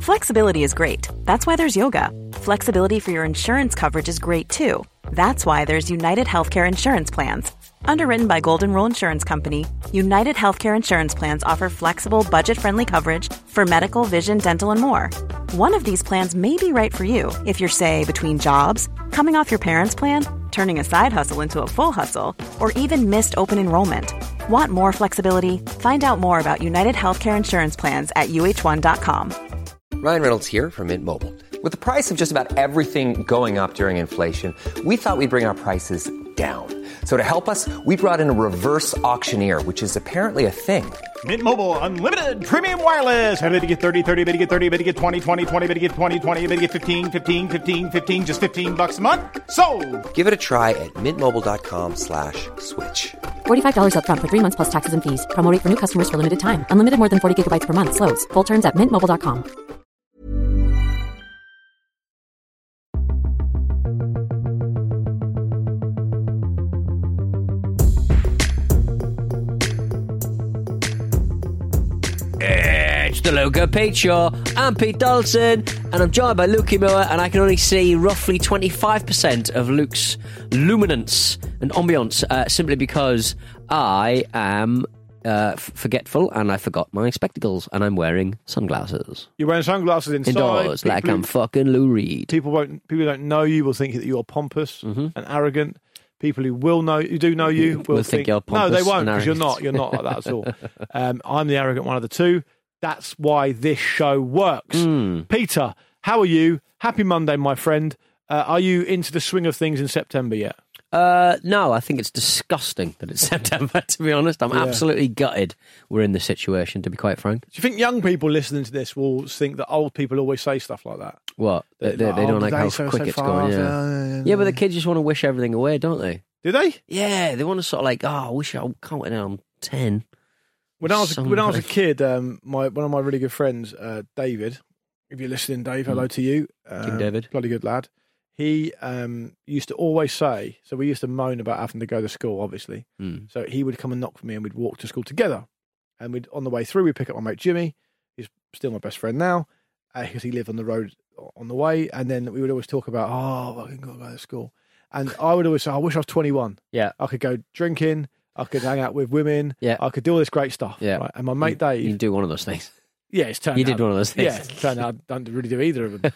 Flexibility is great. That's why there's yoga. Flexibility for your insurance coverage is great too. That's why there's United Healthcare Insurance Plans. Underwritten by Golden Rule Insurance Company, United Healthcare Insurance Plans offer flexible, budget-friendly coverage for medical, vision, dental, and more. One of these plans may be right for you if you're, say, between jobs, coming off your parents' plan, turning a side hustle into a full hustle, or even missed open enrollment. Want more flexibility? Find out more about United Healthcare Insurance Plans at uh1.com. Ryan Reynolds here from Mint Mobile. With the price of just about everything going up during inflation, we thought we'd bring our prices down. So to help us, we brought in a reverse auctioneer, which is apparently a thing. Mint Mobile Unlimited Premium Wireless. How to get 30, 30, bit to get 30, bit to get 20, 20, 20, bit to get 20, 20, bit to get 15, 15, 15, 15, just $15 a month? Sold! Give it a try at mintmobile.com/switch. $45 up front for 3 months plus taxes and fees. Promo rate for new customers for limited time. Unlimited more than 40 gigabytes per month. Slows full terms at mintmobile.com. It's the Logo Pete Show. I'm Pete Dalton, and I'm joined by Lukey Miller, and I can only see roughly 25% of Luke's luminance and ambience simply because I am forgetful and I forgot my spectacles, and I'm wearing sunglasses. You're wearing sunglasses inside. Indoors, like I'm fucking Lou Reed. People don't know you will think that you're pompous and arrogant. People who do know you will think you're pompous. No, they won't, and because you're not. You're not like that at all. I'm the arrogant one of the two. That's why this show works. Peter, how are you? Happy Monday, my friend. Are you into the swing of things in September yet? No, I think it's disgusting that it's September, to be honest. I'm absolutely gutted we're in this situation, to be quite frank. Do you think young people listening to this will think that old people always say stuff like that? What? They don't like how quick it's going, yeah. But the kids just want to wish everything away, don't they? Do they? Yeah, they want to sort of like, I wish I can't wait now I'm 10. When I was a kid, one of my really good friends, David, if you're listening, Dave, hello to you. King David. Bloody good lad. He used to always say, so we used to moan about having to go to school, obviously. So he would come and knock for me and we'd walk to school together. And on the way through, we'd pick up my mate Jimmy. He's still my best friend now because he lived on the road on the way. And then we would always talk about, I can go to school. And I would always say, I wish I was 21. Yeah. I could go drinking. I could hang out with women. Yeah. I could do all this great stuff. Yeah. Right? And my mate Dave. You do one of those things. Yeah, it's turned out. You did one of those things. Yeah, it's turned out I don't really do either of them.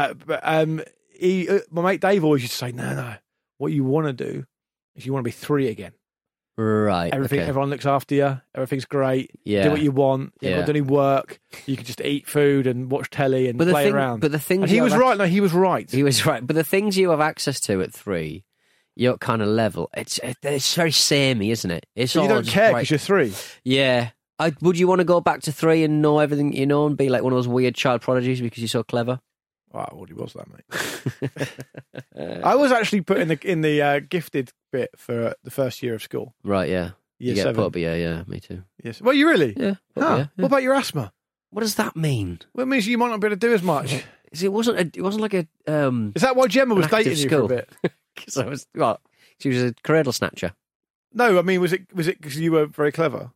My mate Dave always used to say, no, what you want to do is you want to be 3 again. Right. Everyone looks after you. Everything's great. Yeah. Do what you want. You haven't got to do any work. You can just eat food and watch telly and play around. But the things and he was right. No, he was right. He was right. But the things you have access to at 3, your kind of level, it's very samey, isn't it? It's you don't care because you're 3. Yeah. Would you want to go back to 3 and know everything you know and be like one of those weird child prodigies because you're so clever? Oh, I already was that, mate. I was actually put in the gifted bit for the first year of school. Right, yeah. Year you 7. Put up, yeah, me too. Yes. Well, you really? Yeah. Huh. What about your asthma? What does that mean? Well, it means you might not be able to do as much. It wasn't like a. Is that why Gemma was dating you for a bit? Because I was she was a cradle snatcher. No, I mean, was it because you were very clever?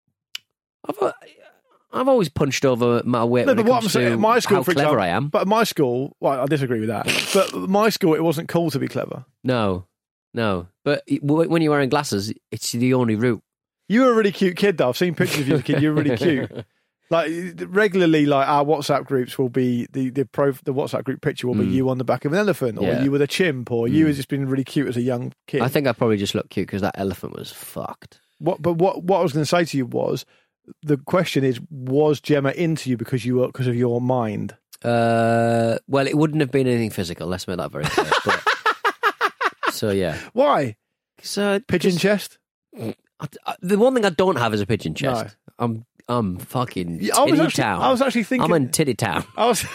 I've always punched over my weight. No, when but it what comes I'm saying, to my school, how for clever example, I am. But at my school, well, I disagree with that. But at my school, it wasn't cool to be clever. No. But when you're wearing glasses, it's the only route. You were a really cute kid, though. I've seen pictures of you as a kid. You were really cute. Like regularly, like our WhatsApp groups will be the WhatsApp group picture will be you on the back of an elephant, or you with a chimp, or you as just being really cute as a young kid. I think I probably just looked cute because that elephant was fucked. What I was going to say to you was, the question is, was Gemma into you because of your mind? Well, it wouldn't have been anything physical. Let's make that very clear. So yeah, why? Pigeon chest. The one thing I don't have is a pigeon chest. No. I'm fucking titty town. I was actually thinking I'm in titty town. I was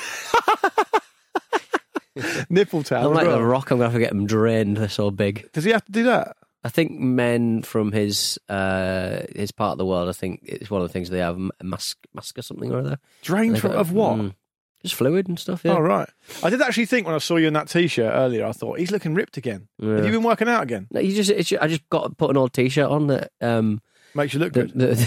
nipple town. I'm like The Rock. I'm gonna have to get him drained. They're so big. Does he have to do that? I think men from his part of the world, I think it's one of the things they have, mask or something or other. Drained of what? Just fluid and stuff, yeah. Oh, right. I did actually think when I saw you in that T-shirt earlier, I thought, he's looking ripped again. Yeah. Have you been working out again? No, I just got to put an old T-shirt on that... makes you look good.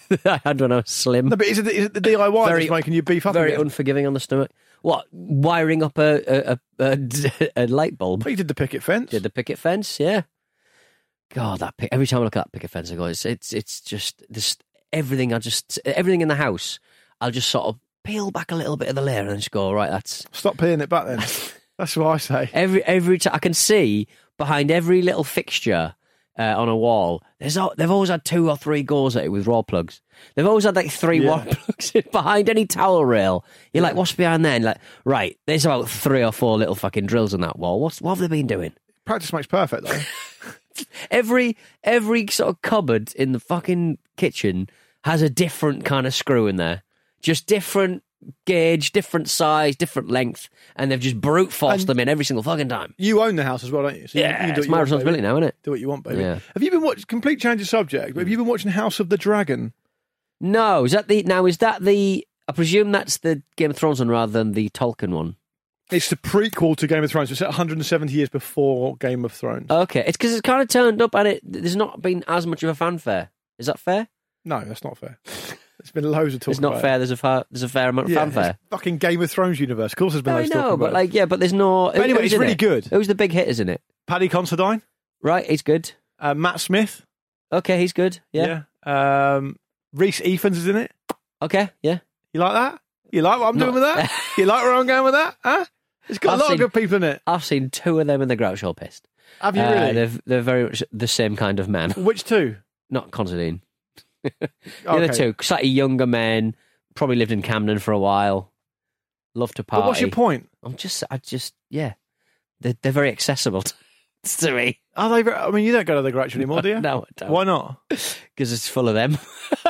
I had when I was slim. No, but is it the DIY Very- that's making you beef up Very again? unforgiving on the stomach. What? Wiring up a light bulb? Well, you did the picket fence. Did the picket fence? Yeah. God, every time I look at that picket fence, I go, it's just this everything. Everything in the house, I'll just sort of peel back a little bit of the layer and just go, right, that's Stop peeling it back then. That's what I say. every time I can see behind every little fixture on a wall. They've always had 2 or 3 goes at it with raw plugs. They've always had like 3 Yeah. raw plugs behind any towel rail. You're like, what's behind there? And like, right, there's about 3 or 4 little fucking drills on that wall. What have they been doing? Practice makes perfect, though. Every sort of cupboard in the fucking kitchen has a different kind of screw in there. Just different gauge, different size, different length, and they've just brute forced them in every single fucking time. You own the house as well, don't you? So you can do It's what you my want, responsibility baby. now, isn't it? Do what you want, baby. Yeah. Have you been watching? Complete change of subject. But have you been watching House of the Dragon? No, is that the? I presume that's the Game of Thrones one rather than the Tolkien one. It's the prequel to Game of Thrones. It's set 170 years before Game of Thrones. Okay, it's because it's kind of turned up and there's not been as much of a fanfare. Is that fair? No, that's not fair. There's been loads of talk. It's not about fair. It. There's a fair amount of Yeah, fanfare. it's fucking Game of Thrones universe. Of course, there's been I loads of talk know, about but it. but there's no. But anyway, who's it's in really it? good. Who's the big hitters in it? Paddy Considine, Right, he's good. Matt Smith. Okay, he's good. Yeah. Reese Ephens is in it. Okay. Yeah. You like that? You like what I'm doing with that? You like where I'm going with that? Huh? It's got I've a lot seen- of good people in it. I've seen 2 of them in the Groucho Show pissed. Have you really? They're very much the same kind of man. Which two? Not Considine. The other 2, slightly younger men, probably lived in Camden for a while. Love to party. But what's your point? Yeah. They're very accessible to me. Are they? I mean, you don't go to the Groucho anymore, do you? No, I don't. Why not? Because it's full of them.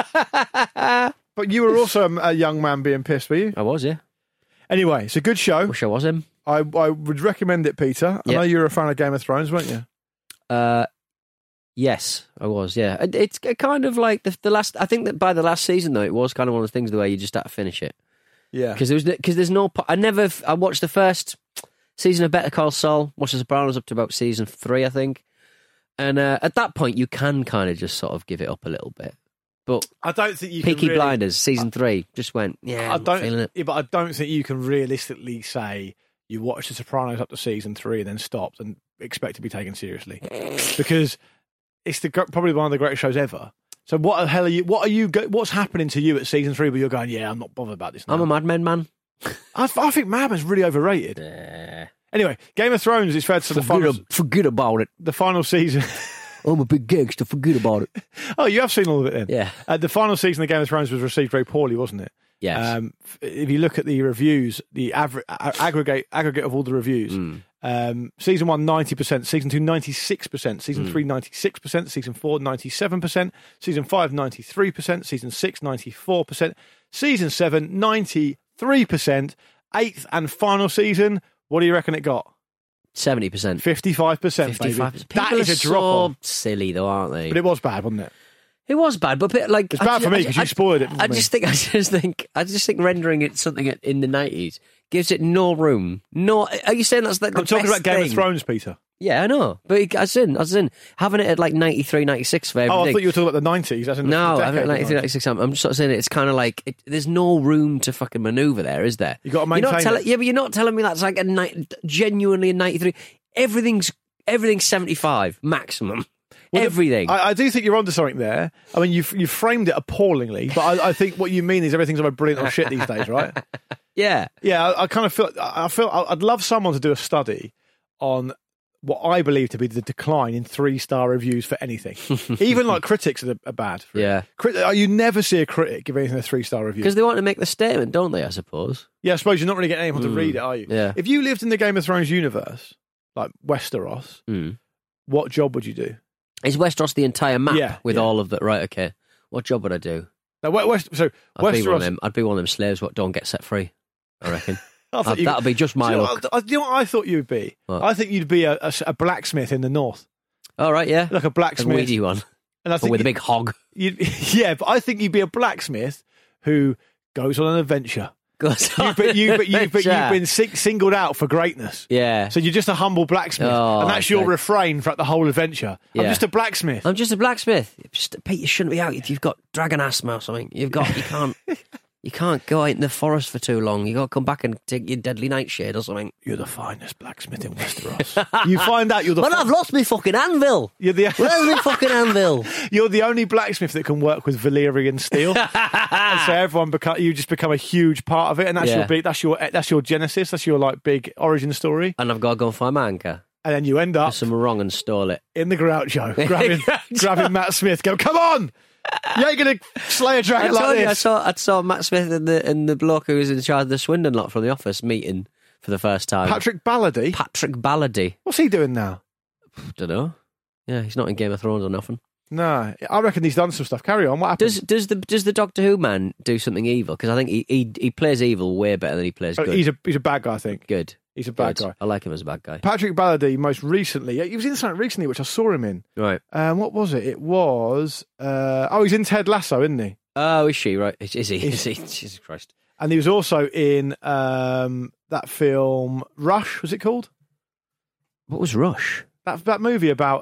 But you were also a young man being pissed, were you? I was, yeah. Anyway, it's a good show. Wish I was him. I would recommend it, Peter. I Yeah. know you were a fan of Game of Thrones, weren't you? Yes, I was, yeah. It's kind of like the last... I think that by the last season, though, it was kind of one of those things where you just had to finish it. Yeah. Because there's no... I watched the first season of Better Call Saul, watched The Sopranos up to about season 3, I think. And at that point, you can kind of just sort of give it up a little bit. But I don't think you Peaky can really, Blinders, season 3, just went, I'm not feeling it. Yeah, but I don't think you can realistically say you watched The Sopranos up to season 3 and then stopped and expect to be taken seriously, because it's probably one of the greatest shows ever. So what the hell are you? What's happening to you at season 3 where you're going, yeah, I'm not bothered about this now? I'm a Mad Men man. I think Mad Men's really overrated. Anyway, Game of Thrones is fair to the Forget about it. the final season. I'm a big gangster, forget about it. Oh, you have seen all of it then? Yeah. The final season of Game of Thrones was received very poorly, wasn't it? Yes. If you look at the reviews, the aggregate of all the reviews, season 1 90%, season 2 96%, season 3 96%, season 4 97%, season 5 93%, season 6 94%, season 7 93%, 8th and final season. What do you reckon it got? 70%. 55%. Baby. 55%. That is a drop off. Silly though, aren't they? But it was bad, wasn't it? It was bad, but like It's bad for me because you spoiled it. I just think rendering it something in the 90s gives it no room. No, are you saying that's like I'm the talking best about Game thing? of Thrones, Peter. Yeah, I know, but as in having it at like 93, 96 for everything. Oh, I thought you were talking about the 90s. As in No, the I think 93, 96. I'm just sort of saying it's kind of like there's no room to fucking manoeuvre there, is there? You got to maintain it. Yeah, but you're not telling me that's like genuinely a 93. Everything's 75 maximum. Well, everything. I do think you're onto something there. I mean, you've framed it appallingly, but I think what you mean is everything's either brilliant or shit these days, right? Yeah. Yeah, I kind of feel I'd love someone to do a study on what I believe to be the decline in 3-star reviews for anything. Even like critics are bad. For Yeah. You never see a critic give anything a 3-star review. Because they want to make the statement, don't they, I suppose? Yeah, I suppose you're not really getting anyone to read it, are you? Yeah. If you lived in the Game of Thrones universe, like Westeros, what job would you do? Is Westeros the entire map Yeah, with yeah. all of that? Right, okay. What job would I do? Now, I'd be one of Westeros. them. I'd be one of them slaves what don't get set free, I reckon. That'll be just my luck. Do you know what I thought you would be? What? I think you'd be a blacksmith in the north, All right, yeah. like a A blacksmith. weedy one. And I But think with a big hog. yeah, but I think you'd be a blacksmith who goes on an adventure goes on You've an adventure. been singled out for greatness. Yeah. So you're just a humble blacksmith, Oh, and that's your okay. refrain throughout the whole adventure. I'm Yeah. just a blacksmith. I'm just a blacksmith. Pete, you shouldn't be out. You've got dragon asthma or something. You can't go out in the forest for too long. You got to come back and take your deadly nightshade or something. You're the finest blacksmith in Westeros. You find out you're the. Well, I've lost my fucking anvil. You're the. Where's my fucking anvil? You're the only blacksmith that can work with Valyrian steel. And so everyone you just become a huge part of it, and that's Yeah. that's your genesis. That's your like big origin story. And I've got to go and find my anchor. And then you end up There's something wrong and stole it. in the Groucho, grabbing Matt Smith. Go, come on! You ain't gonna slay a dragon like this. I saw Matt Smith and the bloke who was in charge of the Swindon lot from the office meeting for the first time. Patrick Ballady. Patrick Ballady. What's he doing now? Don't know. Yeah, he's not in Game of Thrones or nothing. No, I reckon he's done some stuff. Carry on. What happened? Does the Doctor Who man do something evil? Because I think he plays evil way better than he plays good. He's a bad guy. I think Good. he's a bad Good. guy. I like him as a bad guy. Patrick Ballady, most recently, he was in something recently which I saw him in. Right. What was it? It was he's in Ted Lasso, isn't he? Oh, is she? Right. Is he? Jesus Christ. And he was also in that film Rush. Was it called? What was Rush? That movie about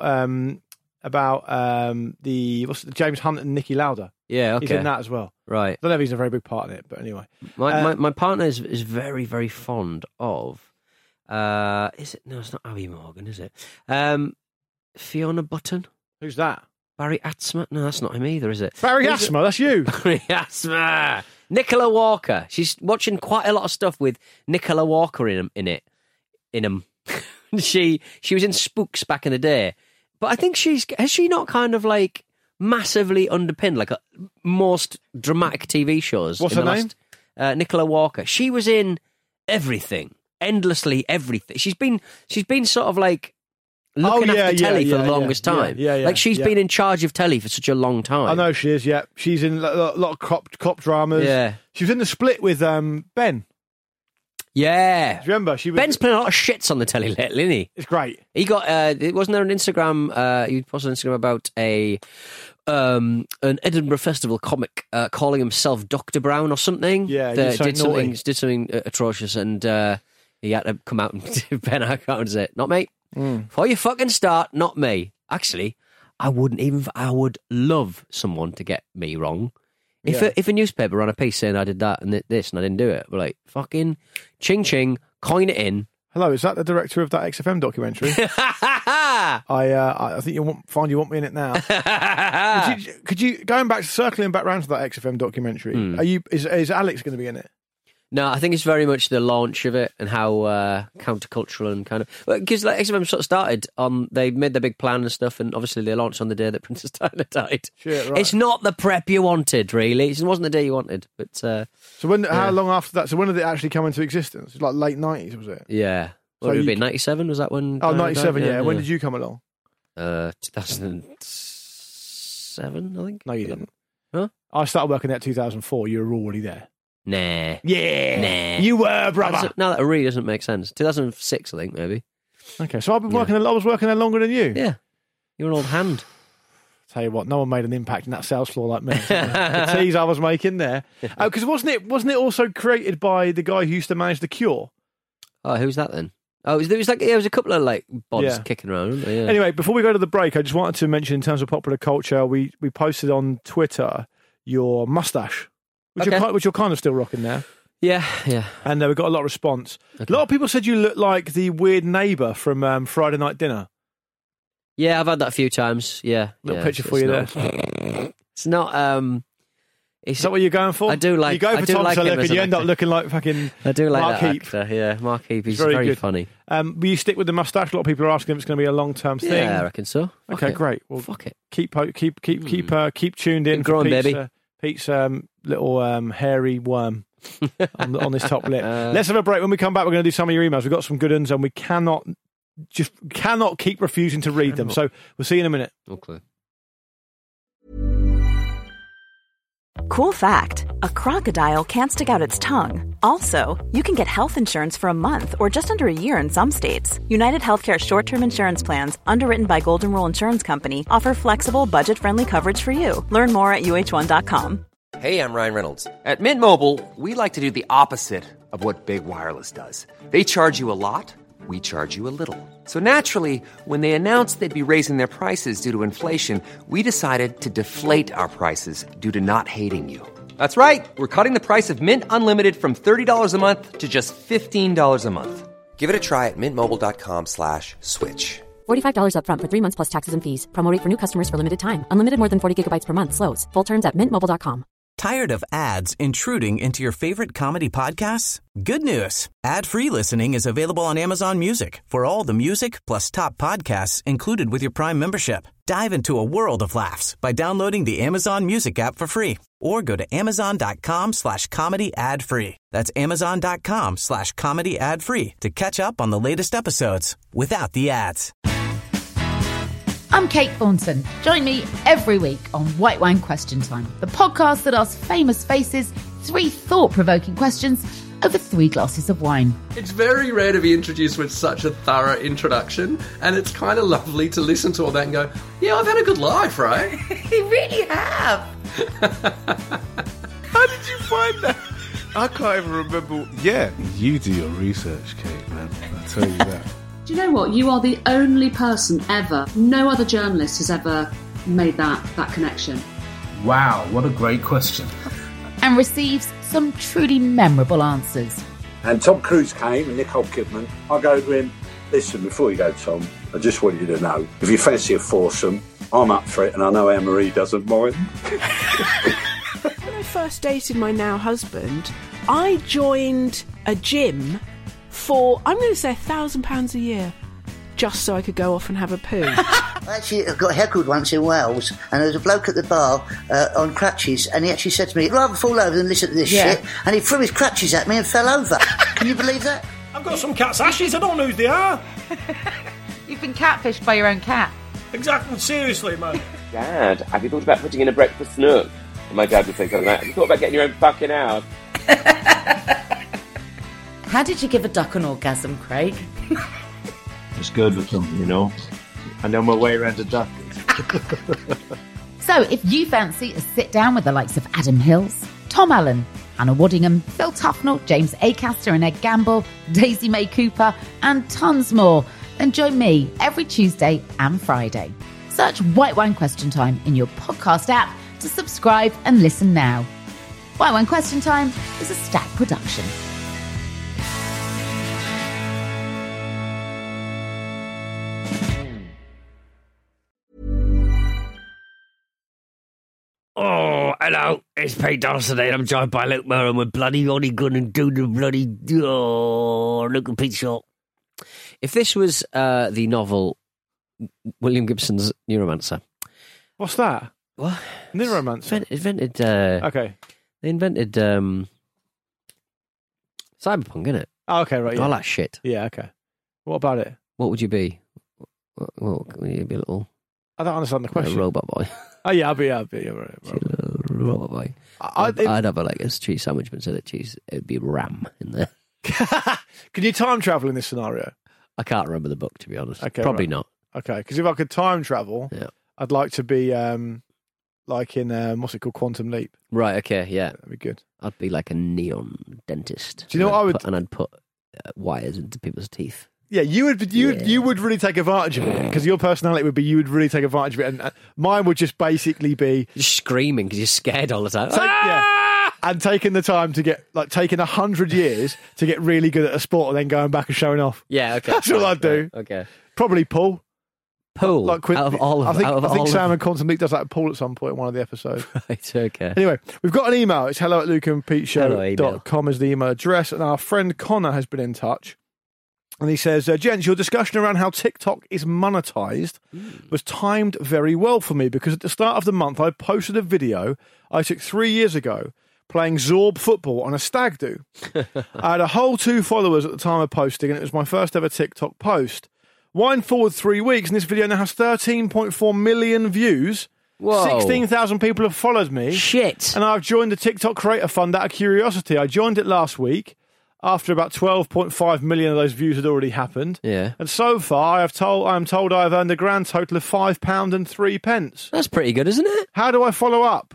the James Hunt and Niki Lauda. Yeah, okay. He's in that as well. Right. I don't know if he's a very big part in it, but anyway. My partner is very, very fond of. Is it? No, it's not Abby Morgan, is it? Fiona Button, Who's that? Barry Atzma. No, that's not him either, is it? Barry Who's Asma, that's you. Barry Atzma. Nicola Walker. She's watching quite a lot of stuff with Nicola Walker in him. She was in Spooks back in the day, but I think has she not kind of like massively underpinned like most dramatic TV shows. What's her name? Nicola Walker. She was in everything, endlessly everything. She's been sort of like looking after telly for the longest time. Like she's been in charge of telly for such a long time. I know she is. Yeah, she's in a lot of cop dramas. Yeah, she was in The Split with Ben. Yeah, Do you remember? Ben's playing a lot of shits on the telly lately, isn't he? It's great. He got. Wasn't there an Instagram? He posted on Instagram about an Edinburgh Festival comic calling himself Dr. Brown or something. Yeah, that did something atrocious, and he had to come out and Ben out and say, "Not me. Before you fucking start, not me." Actually, I would love someone to get me wrong. If a newspaper ran a piece saying I did that and this and I didn't do it, we're like, fucking ching ching, coin it in. Hello, is that the director of that XFM documentary? I think you want me in it now. Could you going circling back round to that XFM documentary? Is Alex going to be in it? No, I think it's very much the launch of it and how countercultural and kind of... Because like, XFM sort of started on... They made their big plan and stuff, and obviously they launched on the day that Princess Diana died. Shit, right. It's not the prep you wanted, really. It wasn't the day you wanted, but... So how long after that? So when did it actually come into existence? It was like late 90s, was it? Yeah. What would it be, 97? Was that when... Oh, 97, died? yeah. When did you come along? 2007, I think. No, you didn't. Huh? I started working there 2004. You were already there. Nah. Yeah. You were, brother. Now that really doesn't make sense. 2006, I think, maybe. Okay, so I've been working. I was working there longer than you. Yeah. You're an old hand. Tell you what, no one made an impact in that sales floor like me. The teas I was making there. Because wasn't it also created by the guy who used to manage The Cure? Oh, who's that then? Oh, there was a couple of like bods kicking around, wasn't there? Yeah. Anyway, before we go to the break, I just wanted to mention in terms of popular culture, we posted on Twitter your mustache, which you're kind of still rocking now. Yeah. And we got a lot of response. Okay. A lot of people said you look like the weird neighbour from Friday Night Dinner. Yeah, I've had that a few times. Yeah. Little picture for you there. It's not... Is that what you're going for? I do like... You go for Tom Selleck and you end up looking like fucking I do like Mark that Heap. actor, yeah. Mark Heap, he's very funny. Will you stick with the moustache? A lot of people are asking if it's going to be a long-term thing. Yeah, I reckon so. Okay, great. Well, fuck it. Keep tuned in for Pete's little hairy worm on this top lip. Let's have a break. When we come back, we're going to do some of your emails. We've got some good ones and we cannot keep refusing to read them. So we'll see you in a minute. Okay. Cool fact, a crocodile can't stick out its tongue. Also, you can get health insurance for a month or just under a year in some states. United Healthcare short-term insurance plans, underwritten by Golden Rule Insurance Company, offer flexible, budget-friendly coverage for you. Learn more at uh1.com. Hey, I'm Ryan Reynolds. At Mint Mobile, we like to do the opposite of what Big Wireless does. They charge you a lot, we charge you a little. So naturally, when they announced they'd be raising their prices due to inflation, we decided to deflate our prices due to not hating you. That's right. We're cutting the price of Mint Unlimited from $30 a month to just $15 a month. Give it a try at mintmobile.com/switch. $45 up front for 3 months plus taxes and fees. Promo rate for new customers for limited time. Unlimited more than 40 gigabytes per month. Slows full terms at mintmobile.com. Tired of ads intruding into your favorite comedy podcasts? Good news. Ad-free listening is available on Amazon Music for all the music plus top podcasts included with your Prime membership. Dive into a world of laughs by downloading the Amazon Music app for free or go to amazon.com/comedy ad-free. That's amazon.com/comedy ad-free to catch up on the latest episodes without the ads. I'm Kate Thornton. Join me every week on White Wine Question Time, the podcast that asks famous faces 3 thought-provoking questions over 3 glasses of wine. It's very rare to be introduced with such a thorough introduction, and it's kind of lovely to listen to all that and go, yeah, I've had a good life, right? You really have. How did you find that? I can't even remember. Yeah, you do your research, Kate, man. I tell you that. Do you know what? You are the only person ever, no other journalist has ever made that connection. Wow, what a great question. And receives some truly memorable answers. And Tom Cruise came and Nicole Kidman. I go to him, listen, before you go, Tom, I just want you to know, if you fancy a foursome, I'm up for it and I know Anne-Marie doesn't mind. When I first dated my now husband, I joined a gym for, I'm going to say £1,000 a year, just so I could go off and have a poo. Actually, I got heckled once in Wales, and there was a bloke at the bar on crutches, and he actually said to me, I'd rather fall over than listen to this shit, and he threw his crutches at me and fell over. Can you believe that? I've got some cat's ashes, I don't know who they are. You've been catfished by your own cat. Exactly, seriously, man. Dad, have you thought about putting in a breakfast nook? And my dad would say something like, have you thought about getting your own fucking house? How did you give a duck an orgasm, Craig? It's good with them, you know. I know my way around a duck. So if you fancy a sit down with the likes of Adam Hills, Tom Allen, Anna Waddingham, Phil Tufnell, James Acaster and Ed Gamble, Daisy May Cooper, and tons more, then join me every Tuesday and Friday. Search White Wine Question Time in your podcast app to subscribe and listen now. White Wine Question Time is a Stack production. Oh, hello, it's Pete Donaldson and I'm joined by Luke Moore and we're bloody only going to do the bloody Luke and Pete Show. If this was the novel William Gibson's Neuromancer. What's that? What? Neuromancer? Invented okay. They invented Cyberpunk, innit? Oh, okay, right, yeah. All that shit. Yeah, okay. What about it? What would you be? What would you be a little... I don't understand the question. A robot boy. Oh, yeah, I'll be right. Robot boy. I'd have a cheese sandwich, but instead of cheese, it would be ram in there. Can you time travel in this scenario? I can't remember the book, to be honest. Okay, Probably right. not. Okay, because if I could time travel, I'd like to be like in, what's it called, Quantum Leap. Right, okay, yeah. That'd be good. I'd be like a neon dentist. Do you know what I would... And I'd put wires into people's teeth. Yeah, you would really take advantage of it because your personality would be you would really take advantage of it, and mine would just basically be just screaming because you're scared all the time. And taking the time to get taking 100 years to get really good at a sport, and then going back and showing off. Yeah, okay, that's all I'd do. Right, okay, probably pool. Out of all of, I think Sam and Quantum Leap does that pool at some point in one of the episodes. Right, okay. Anyway, we've got an email. It's hello@lukeandpeteshow.com is the email address, and our friend Connor has been in touch. And he says, gents, your discussion around how TikTok is monetized was timed very well for me because at the start of the month I posted a video I took 3 years ago playing Zorb football on a stag do. I had a whole 2 followers at the time of posting and it was my first ever TikTok post. Wind forward 3 weeks and this video now has 13.4 million views. Whoa. 16,000 people have followed me. Shit. And I've joined the TikTok Creator Fund out of curiosity. I joined it last week. After about 12.5 million of those views had already happened. Yeah. And so far, I am told I have earned a grand total of £5 and 3 pence. That's pretty good, isn't it? How do I follow up?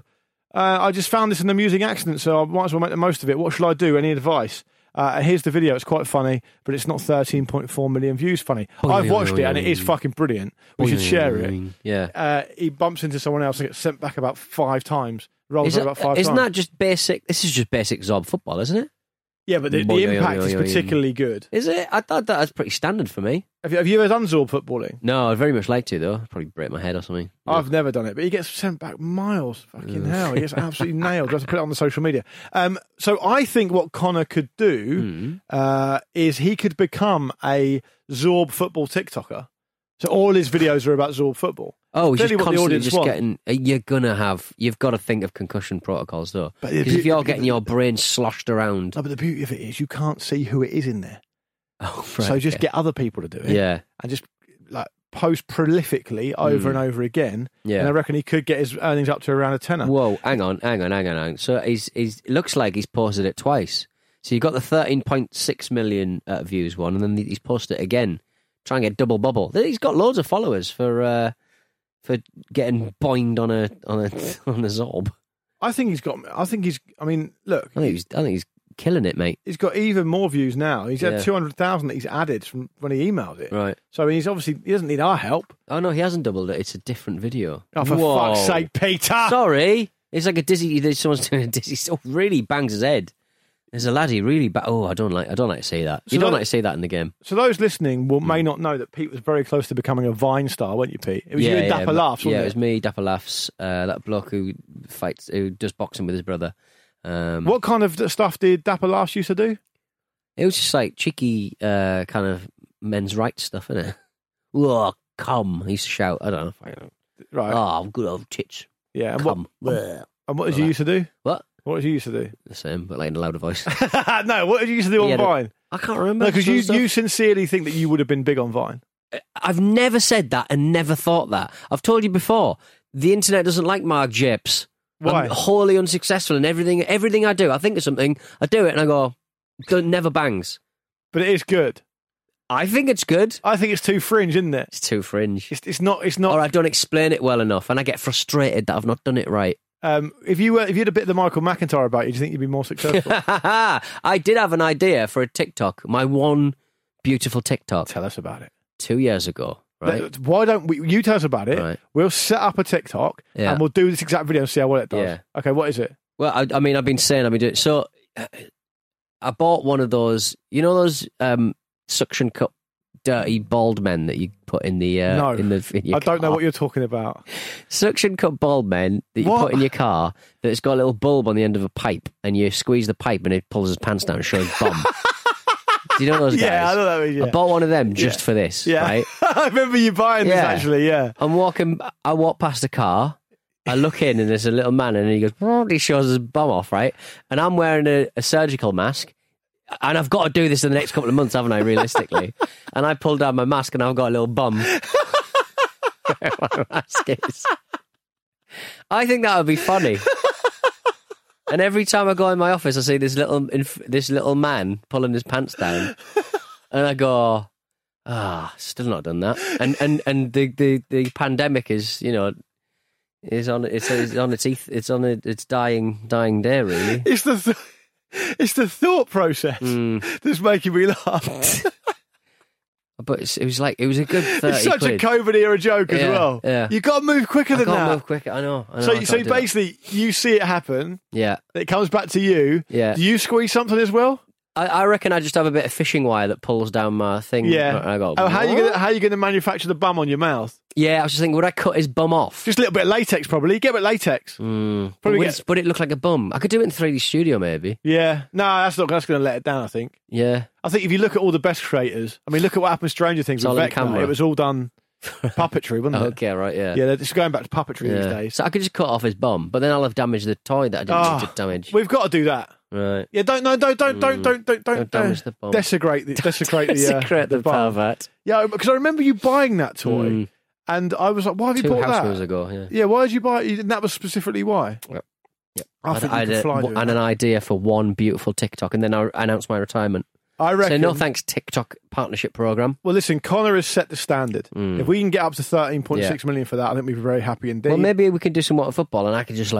I just found this an amusing accident, so I might as well make the most of it. What shall I do? Any advice? Here's the video. It's quite funny, but it's not 13.4 million views funny. I've watched it, and it is fucking brilliant. We should share it. Yeah. He bumps into someone else and gets sent back about 5 times. Rolls Isn't about 5 times. that just basic? This is just basic Zob football, isn't it? Yeah, but the impact is particularly good. Is it? I thought that was pretty standard for me. Have you ever done Zorb footballing? No, I'd very much like to, though. I'd probably break my head or something. I've never done it, but he gets sent back miles. Fucking hell. He gets absolutely nailed. You have to put it on the social media. So I think what Connor could do is he could become a Zorb football TikToker. So all his videos are about Zorb football. Oh, clearly just what the constantly audience just want. getting. You've got to think of concussion protocols, though. But Because if you're getting your brain sloshed around. No, but the beauty of it is you can't see who it is in there. Oh, right, so just get other people to do it. Yeah. And just like post prolifically over and over again. Yeah. And I reckon he could get his earnings up to around a tenner. Whoa, hang on. So he's looks like he's posted it twice. So you've got the 13.6 million views one, and then he's posted it again. Try and get double bubble. He's got loads of followers for getting boinged on a Zorb. I think he's. I mean, look. I think he's killing it, mate. He's got even more views now. He's had Yeah. 200,000 that he's added from when he emailed it. Right. So he doesn't need our help. Oh no, he hasn't doubled it. It's a different video. Oh, for fuck's sake, Peter! Sorry, it's like a dizzy. Someone's doing a dizzy. Oh, really bangs his head. There's a laddie really. I don't like to say that. So You don't like to say that in the game. So those listening may not know that Pete was very close to becoming a Vine star, weren't you, Pete? It was you and Dapper Laughs, wasn't Yeah, it was me, Dapper Laughs, that bloke who does boxing with his brother. What kind of stuff did Dapper Laughs used to do? It was just like cheeky kind of men's rights stuff, innit? Oh, come! He used to shout. I don't know if I know. Right. Oh, good old tits. Yeah. And come. what did you used to do? What? What did you used to do? The same, but like in a louder voice. No, what did you used to do on Vine? I can't remember. No, because you sincerely think that you would have been big on Vine. I've never said that and never thought that. I've told you before, the internet doesn't like Mark Japes. Why? I'm wholly unsuccessful in everything I do. I think of something, I do it, and I go, never bangs. But it is good. I think it's good. I think it's too fringe, isn't it? It's too fringe. It's not. Or I don't explain it well enough, and I get frustrated that I've not done it right. If you had a bit of the Michael McIntyre about you, do you think you'd be more successful? I did have an idea for a TikTok, my one beautiful TikTok. Tell us about it. 2 years ago, right? Why don't you tell us about it? Right. We'll set up a TikTok and we'll do this exact video and see how well it does. Yeah. Okay, what is it? Well, I've been doing it. So I bought one of those, those suction cup dirty bald men that you put in the No, in your I don't know car. what you're talking about. Suction cup bald men that you put in your car that's got a little bulb on the end of a pipe, and you squeeze the pipe and it pulls his pants down and shows his bum. Do you know those guys? Yeah, I know that means, yeah. I bought one of them just for this, Yeah. right? I remember you buying this actually, yeah. I walk past a car, I look in and there's a little man and he goes, he shows his bum off, right? And I'm wearing a surgical mask. And I've got to do this in the next couple of months, haven't I, realistically? And I pulled down my mask and I've got a little bum. Where my mask is. I think that would be funny. And every time I go in my office, I see this little man pulling his pants down. And I go, still not done that. And the pandemic is, is on its dying day, really. It's the thought process that's making me laugh. But it was a good 30 It's such quid. a COVID era joke as well. Yeah. You got to move quicker than that. Move quicker. I know. So I can't do basically, you see it happen. Yeah. It comes back to you. Yeah. Do you squeeze something as well? I reckon I just have a bit of fishing wire that pulls down my thing. Yeah. And I go, how are you gonna manufacture the bum on your mouth? Yeah, I was just thinking, would I cut his bum off? Just a little bit of latex, probably. Get a bit of latex. Would it look like a bum? I could do it in 3D Studio, maybe. Yeah. No, that's going to let it down, I think. Yeah. I think if you look at all the best creators, look at what happened to Stranger Things It's with all in Vecna. camera. It was all done puppetry, wasn't it? Okay, right, yeah. Yeah, they're just going back to puppetry these Yeah. days. So I could just cut off his bum, but then I'll have damaged the toy that I didn't need to damage. We've got to do that. Right. Yeah, don't damage the bum. desecrate the bum. pervert. Yeah, because I remember you buying that toy, and I was like, "Why have you 2 bought house that?" moves ago, yeah. Yeah, why did you buy it? And that was specifically why. Yep. I think you I could had fly doing an that. idea for one beautiful TikTok, and then I announced my retirement. I reckon. So no thanks, TikTok partnership program. Well, listen, Connor has set the standard. If we can get up to 13.6 million for that, I think we'd be very happy indeed. Well, maybe we could do some water football, and I could just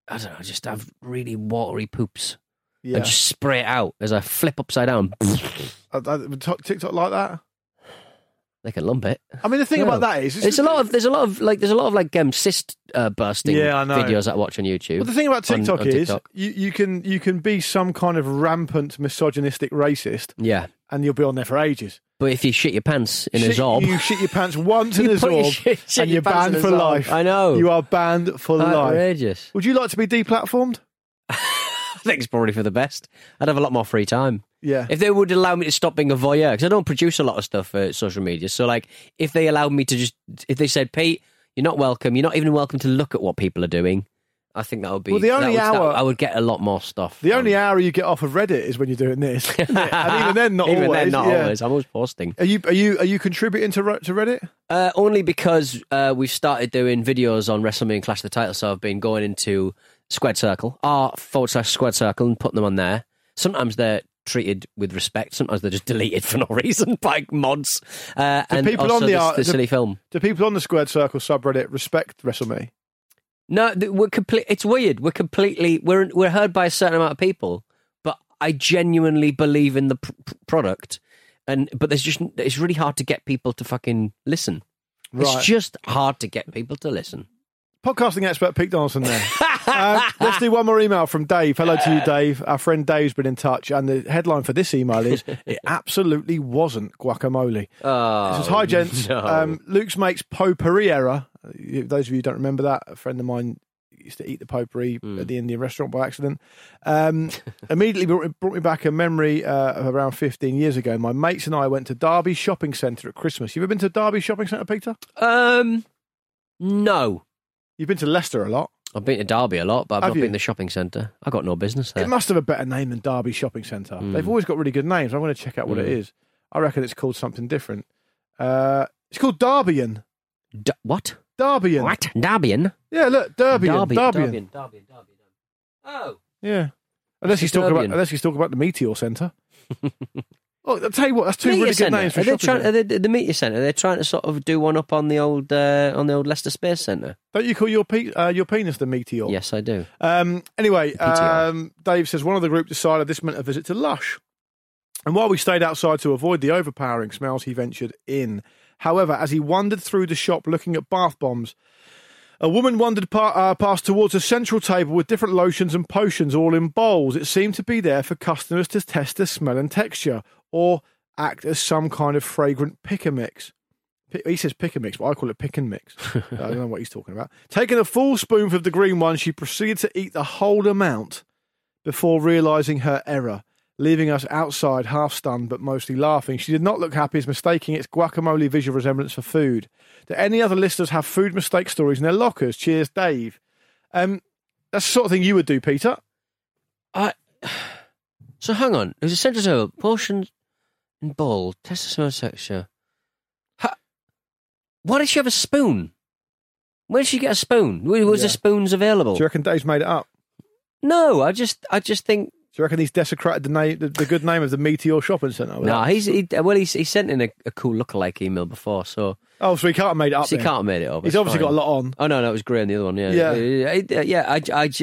I don't know, just have really watery poops. Yeah. And just spray it out as I flip upside down. TikTok like that? They can lump it. I mean, the thing about that is, there's a lot of cyst bursting I know. videos I watch on YouTube. Well, the thing about TikTok on is TikTok. you can be some kind of rampant misogynistic racist, Yeah. and you'll be on there for ages. But if you shit your pants in a Zorb... You shit your pants once in You a put your Zorb, shit and your you're pants banned in a for Zorb. life. I know. You are banned for life. Outrageous. Would you like to be deplatformed? I think it's probably for the best. I'd have a lot more free time. Yeah. If they would allow me to stop being a voyeur, because I don't produce a lot of stuff for social media. So, like, if they allowed me to if they said, Pete, you're not welcome, you're not even welcome to look at what people are doing, I think that would be... Well, the only hour... I would get a lot more stuff. The only hour you get off of Reddit is when you're doing this. Isn't it? And even then, not always. Even then, not yeah. always. I'm always posting. Are you contributing to Reddit? Only because we've started doing videos on WrestleMania Clash of the Title, so I've been going into Squared Circle, r/Squared Circle, and putting them on there. Sometimes they're treated with respect, sometimes they're just deleted for no reason by mods. And people also on the silly film. Do people on the Squared Circle subreddit respect WrestleMania? No, we're complete. It's weird. We're heard by a certain amount of people, but I genuinely believe in the product. But it's really hard to get people to fucking listen. Right. It's just hard to get people to listen. Podcasting expert Pete Donaldson there. Let's do one more email from Dave. Hello to you, Dave. Our friend Dave's been in touch, and the headline for this email is, it absolutely wasn't guacamole. Oh, it says, hi, gents. no. Luke's mate's potpourri error. Those of you who don't remember that, a friend of mine used to eat the potpourri at the Indian restaurant by accident. Immediately brought me back a memory of around 15 years ago. My mates and I went to Derby Shopping Centre at Christmas. You ever been to Derby Shopping Centre, Peter? No. You've been to Leicester a lot. I've been to Derby a lot, but I've Have not you? been to the shopping centre. I've got no business there. It must have a better name than Derby Shopping Centre. They've always got really good names. I'm going to check out what it is. I reckon it's called something different. It's called Derbyan. What? Derbyan. What? Derbyan? Yeah, look, Derbyan. Derbyan. Oh. Yeah. Unless he's talking about the Meteor Centre. Oh, I'll tell you what, that's two really good names for the Meteor Centre. They're trying to sort of do one up on the old Leicester Space Centre. Don't you call your penis the Meteor? Yes, I do. Anyway, Dave says one of the group decided this meant a visit to Lush. And while we stayed outside to avoid the overpowering smells, he ventured in. However, as he wandered through the shop looking at bath bombs, a woman wandered past towards a central table with different lotions and potions all in bowls. It seemed to be there for customers to test their smell and texture, or act as some kind of fragrant pick-a-mix. He says pick-a-mix, but I call it pick-and-mix. I don't know what he's talking about. Taking a full spoonful of the green one, she proceeded to eat the whole amount before realising her error, leaving us outside half-stunned but mostly laughing. She did not look happy as mistaking its guacamole visual resemblance for food. Do any other listeners have food mistake stories in their lockers? Cheers, Dave. That's the sort of thing you would do, Peter. So hang on. There's a centre table, portions and bowl, test the smell texture. Why did she have a spoon? Where did she get a spoon? Was there spoons available? Do you reckon Dave's made it up? No, I just think... Do you reckon he's desecrated the good name of the Meteor Shopping Centre? No, he sent in a cool lookalike email before, so... Oh, so he can't have made it up. So he can't have made it up. He's obviously got a lot on. Oh, no, it was grey on the other one, yeah.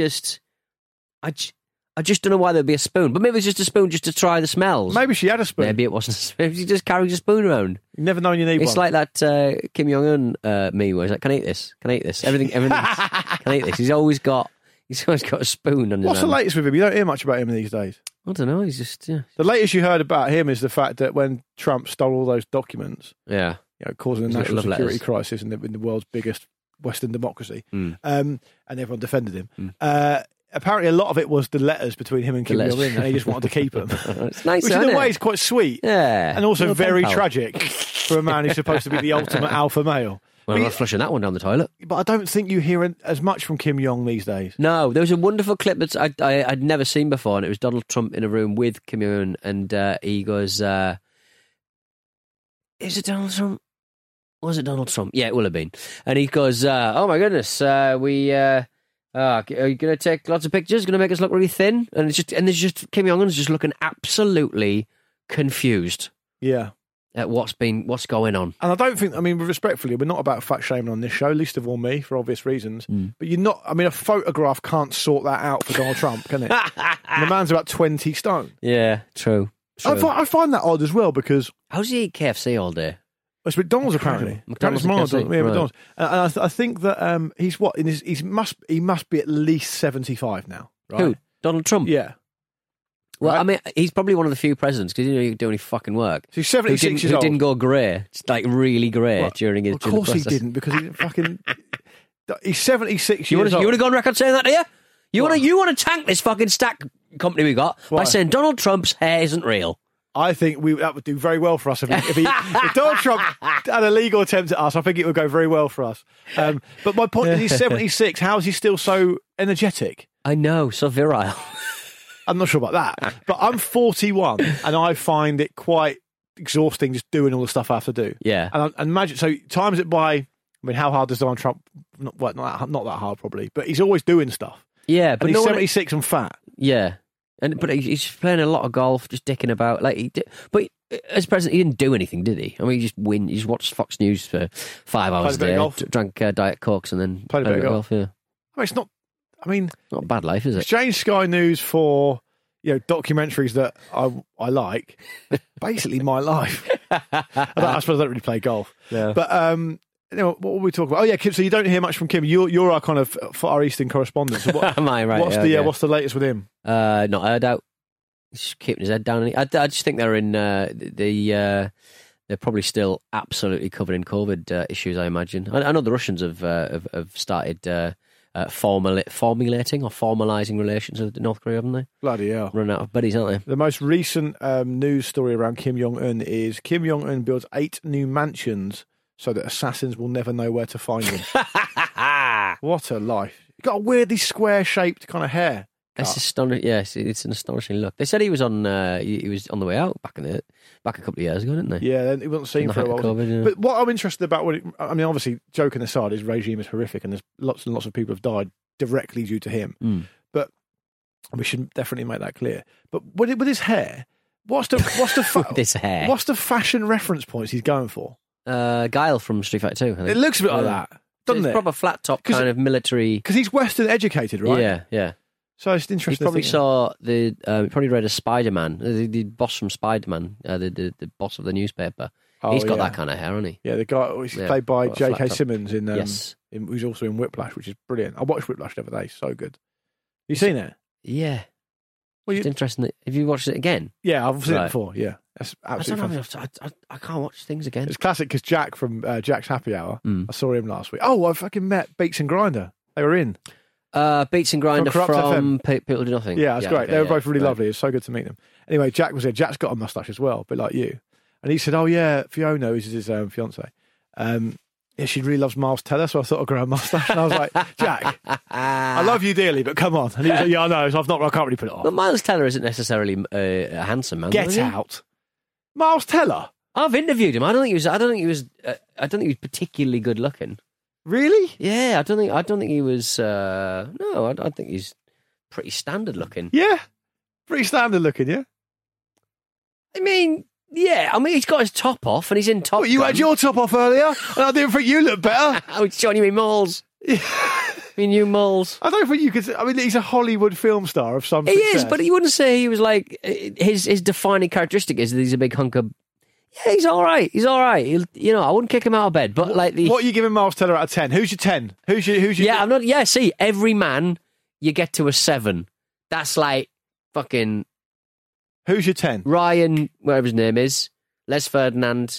I just don't know why there'd be a spoon. But maybe it was just a spoon just to try the smells. Maybe she had a spoon. Maybe it wasn't. Maybe she just carries a spoon around. You never know when you need one. It's like that Kim Jong-un meme where he's like, can I eat this? Can I eat this? Everything. Can I eat this? He's always got a spoon on his What's hand. the latest with him? You don't hear much about him these days. I don't know. He's just, yeah. The latest you heard about him is the fact that when Trump stole all those documents, causing a national security crisis in the world's biggest Western democracy, and everyone defended him. Apparently, a lot of it was the letters between him and Kim Jong-un, and he just wanted to keep them. It's nice, which in a way is quite sweet, and also very tragic for a man who's supposed to be the ultimate alpha male. Well, I'm not flushing that one down the toilet. But I don't think you hear as much from Kim Jong these days. No, there was a wonderful clip that I'd never seen before, and it was Donald Trump in a room with Kim Jong-un, and he goes, is it Donald Trump? Was it Donald Trump? Yeah, it will have been. And he goes, oh my goodness, are you going to take lots of pictures? Going to make us look really thin? And there's just Kim Jong-un's just looking absolutely confused. Yeah. at what's going on. And I don't think, I mean, respectfully, we're not about fat shaming on this show, least of all me, for obvious reasons. But you're not, I mean, a photograph can't sort that out for Donald Trump, can it? And the man's about 20 stone. Yeah, true. I find that odd as well because... How does he eat KFC all day? It's McDonald's, apparently. McDonald's. McDonald's. And I think that he's what? He must be at least 75 now, right? Who? Donald Trump? Yeah. Well, Right. I mean, he's probably one of the few presidents because he didn't do any fucking work. So he's 76 years who old. didn't go grey, like really grey during his. Of course he process. didn't because he fucking. He's 76 You years want old. to go on record saying that, do you? You want to tank this fucking stack company we got by Why? saying Donald Trump's hair isn't real. I think that would do very well for us if Donald Trump had a legal attempt at us. I think it would go very well for us. But my point is, he's 76. How is he still so energetic? I know, so virile. I'm not sure about that, but I'm 41 and I find it quite exhausting just doing all the stuff I have to do. Yeah, and imagine so times it by. I mean, how hard does Donald Trump? Not that hard probably, but he's always doing stuff. Yeah, but and he's 76 and fat. Yeah. But he's playing a lot of golf, just dicking about. But as president, he didn't do anything, did he? I mean, he just watched Fox News for 5 hours a day, drank Diet Cokes, and then played a bit of golf. Yeah, I mean, it's not. I mean, not a bad life, is it? Exchange Sky News for documentaries that I like. Basically, my life. I suppose I don't really play golf. Yeah. But what were we talking about? Oh yeah, Kim. So you don't hear much from Kim. You're our kind of Far Eastern correspondent. So what, am I right? What's the latest with him? Not heard out. He's keeping his head down. I just think they're in they're probably still absolutely covered in COVID issues. I imagine. I know the Russians have started formulating or formalising relations with North Korea, haven't they? Bloody hell! Running out of buddies, aren't they? The most recent news story around Kim Jong-un is Kim Jong-un builds 8 new mansions so that assassins will never know where to find him. What a life. He's got a weirdly square-shaped kind of hair. It's astonishing. Yes, it's an astonishing look. They said he was on the way out back a couple of years ago, didn't they? Yeah, he wasn't seen for a while. COVID, yeah. But what I'm interested about, obviously, joking aside, his regime is horrific, and there's lots and lots of people have died directly due to him. But we should definitely make that clear. But with his hair, what's the with his hair? What's the fashion reference points he's going for? Guile from Street Fighter 2. I think. It looks a bit like that, doesn't it? Proper flat top kind of military. Because he's Western educated, right? Yeah. So it's interesting. He probably saw he probably read a Spider-Man, the boss from Spider-Man, the boss of the newspaper. He's got that kind of hair, hasn't he? Yeah, the guy he's played by J.K. Simmons yes. who's also in Whiplash, which is brilliant. I watched Whiplash the other day, so good. You seen it? Yeah. Well, it's interesting. Have you watched it again? Yeah, I've seen it before. Yeah, that's absolutely. I can't watch things again. It's classic because Jack from Jack's Happy Hour. I saw him last week. Oh, I fucking met Beats and Grinder. They were in. Beats and Grinder from People Do Nothing. Yeah, that's great. Okay, they were both really lovely. It's so good to meet them. Anyway, Jack was there. Jack's got a moustache as well, a bit like you. And he said, "Oh yeah, Fiona is his fiance. She really loves Miles Teller, so I thought I'd grow a moustache." And I was like, "Jack, I love you dearly, but come on." And he was like, "Yeah, I know. So I can't really put it off." But Miles Teller isn't necessarily a handsome man. Get out, Miles Teller. I've interviewed him. I don't think he was particularly good looking. Really? Yeah, I don't think he was. No, I think he's pretty standard looking. Yeah, pretty standard looking. Yeah. I mean, he's got his top off and he's in Top Gun. You had your top off earlier, and I didn't think you looked better. Oh, Johnny me Moles. Me new Moles. I don't think you could. I mean, he's a Hollywood film star of some success. He is, but you wouldn't say he was like his defining characteristic is that he's a big hunk of. Yeah, he's all right. I wouldn't kick him out of bed. But what are you giving Miles Teller out of 10? Who's your 10? Who's your? Yeah, I'm not. Yeah, see, every man you get to a 7. That's like fucking. Who's your 10? Ryan, whatever his name is, Les Ferdinand.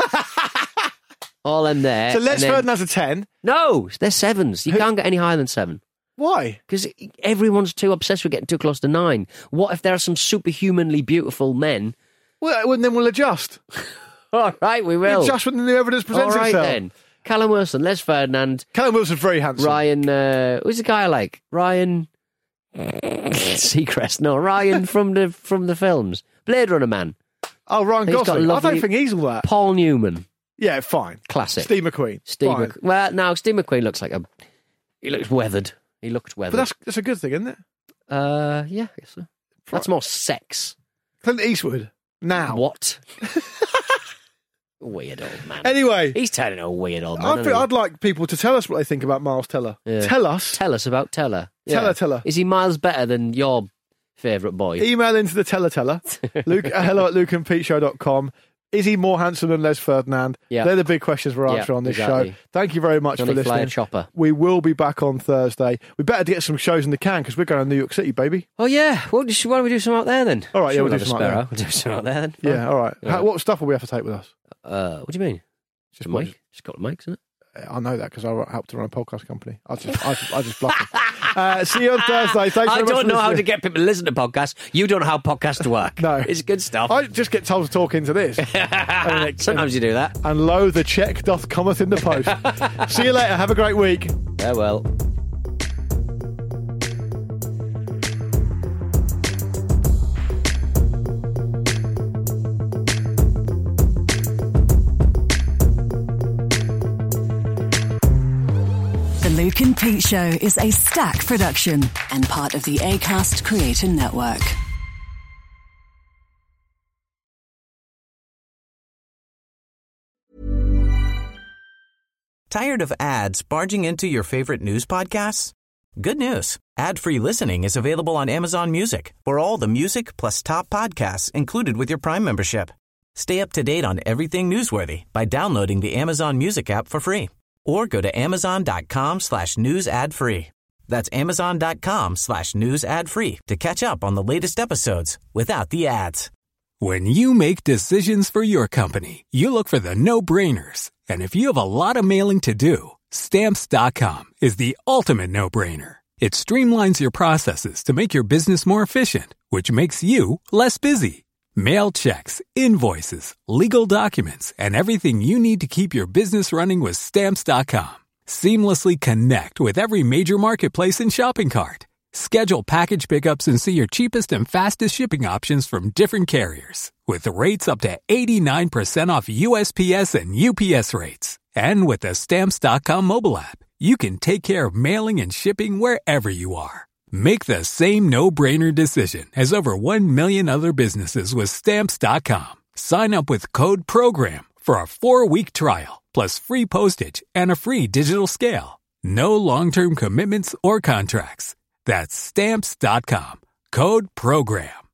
All them there. So Les Ferdinand's a 10. No, they're 7s. You can't get any higher than 7. Why? Because everyone's too obsessed with getting too close to 9. What if there are some superhumanly beautiful men? Well, then we'll adjust. All right, we will. Adjust when the new evidence presents itself. All right, then. Callum Wilson, Les Ferdinand. Callum Wilson's very handsome. Ryan, who's the guy I like? Ryan Seacrest. No, Ryan from the films. Blade Runner man. Oh, Ryan Gosling. I don't think he's all that. Paul Newman. Yeah, fine. Classic. Steve McQueen. Well, no, Steve McQueen looks like he looks weathered. He looked weathered. But that's a good thing, isn't it? Yeah, I guess so. That's more sex. Clint Eastwood. Now. What? Weird old man. Anyway. He's turning a weird old man. I'd like people to tell us what they think about Miles Teller. Yeah. Tell us. Tell us about Teller. Yeah. Teller. Is he miles better than your favourite boy? Email into the Teller. Luke, hello at lukeandpeteshow.com. Is he more handsome than Les Ferdinand? Yeah. They're the big questions we're answering on this show. Thank you very much for listening. Fly a chopper. We will be back on Thursday. We better get some shows in the can because we're going to New York City, baby. Oh, yeah. Well, why don't we do some out there then? All right, sure, we'll do some out there. We'll do some out there then. Yeah, all right. Yeah. What stuff will we have to take with us? What do you mean? Just a mic? Just got a mic, isn't it? I know that because I helped to run a podcast company. I just bluffed them. See you on Thursday. Thanks very much. I don't know how to get people to listen to podcasts. You don't know how podcasts work. No. It's good stuff. I just get told to talk into this. Sometimes you do that. And lo, the check doth cometh in the post. See you later. Have a great week. Farewell. The Luke and Pete Show is a Stack production and part of the Acast Creator Network. Tired of ads barging into your favorite news podcasts? Good news. Ad-free listening is available on Amazon Music for all the music plus top podcasts included with your Prime membership. Stay up to date on everything newsworthy by downloading the Amazon Music app for free. Or go to amazon.com/news ad free. That's amazon.com/news ad free to catch up on the latest episodes without the ads. When you make decisions for your company, you look for the no-brainers. And if you have a lot of mailing to do, Stamps.com is the ultimate no-brainer. It streamlines your processes to make your business more efficient, which makes you less busy. Mail checks, invoices, legal documents, and everything you need to keep your business running with Stamps.com. Seamlessly connect with every major marketplace and shopping cart. Schedule package pickups and see your cheapest and fastest shipping options from different carriers. With rates up to 89% off USPS and UPS rates. And with the Stamps.com mobile app, you can take care of mailing and shipping wherever you are. Make the same no-brainer decision as over 1 million other businesses with Stamps.com. Sign up with code PROGRAM for a 4-week trial, plus free postage and a free digital scale. No long-term commitments or contracts. That's Stamps.com. Code PROGRAM.